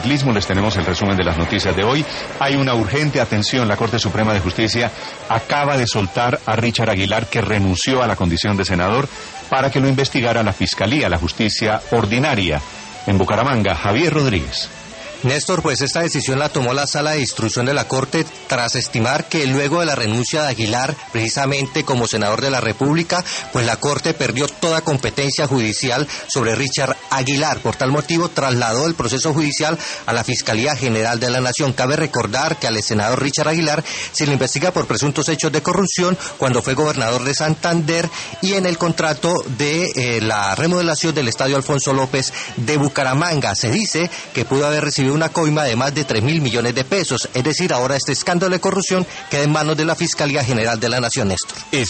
ciclismo. Les tenemos el resumen de las noticias de hoy. Hay una urgente atención. La Corte Suprema de Justicia acaba de soltar a Richard Aguilar, que renunció a la condición de senador, para que lo investigara la Fiscalía, la Justicia Ordinaria. En Bucaramanga, Javier Rodríguez. Néstor, pues esta decisión la tomó la Sala de Instrucción de la Corte tras estimar que luego de la renuncia de Aguilar, precisamente como senador de la República, pues la Corte perdió toda competencia judicial sobre Richard Aguilar. Por tal motivo, trasladó el proceso judicial a la Fiscalía General de la Nación. Cabe recordar que al senador Richard Aguilar se le investiga por presuntos hechos de corrupción cuando fue gobernador de Santander y en el contrato de la remodelación del Estadio Alfonso López de Bucaramanga. Se dice que pudo haber recibido una coima de más de 3.000 millones de pesos. Es decir, ahora este escándalo de corrupción queda en manos de la Fiscalía General de la Nación, Néstor.